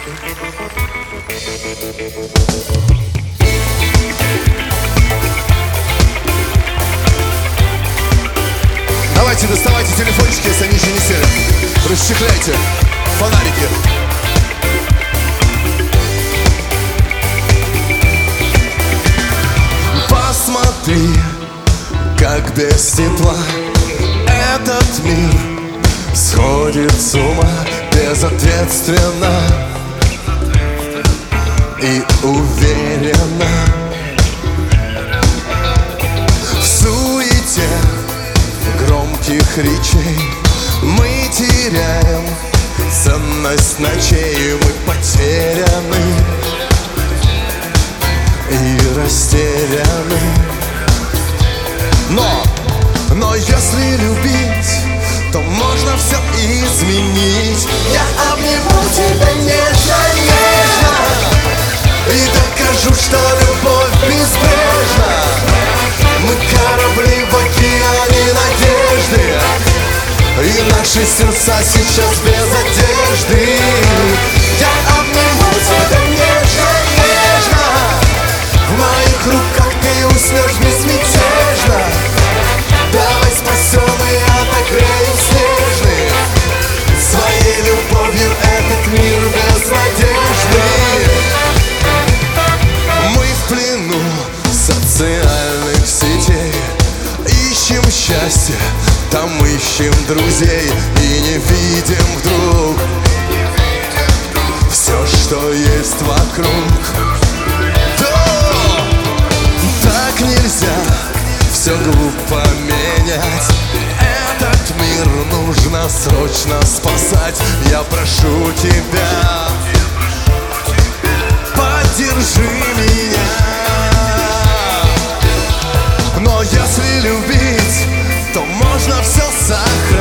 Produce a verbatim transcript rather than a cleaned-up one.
Давайте, доставайте телефончики, если они еще не сели. Расчехляйте фонарики. Посмотри, как без тепла этот мир сходит с ума безответственно и уверенно. В суете громких речей мы теряем ценность ночей. Мы потеряны и растеряны. Но, но если любить, то можно все изменить. Я обниму тебя нежно-нежно и докажу, что любовь безбрежна. Мы корабли в океане надежды, и наши сердца сейчас без одежды. Я обниму тебя нежно-нежно, в моих руках ты уснешь безмятежно. Давай спасем и отогреем снежный своей любовью этот мир без надежды. Мы в плену социальных сетей, ищем счастье, там ищем друзей и не видим вдруг все, что есть вокруг. Да, так нельзя, все глупо менять. Этот мир нужно срочно спасать. Я прошу тебя, поддержи меня. Но если любить, то можно все сохранить.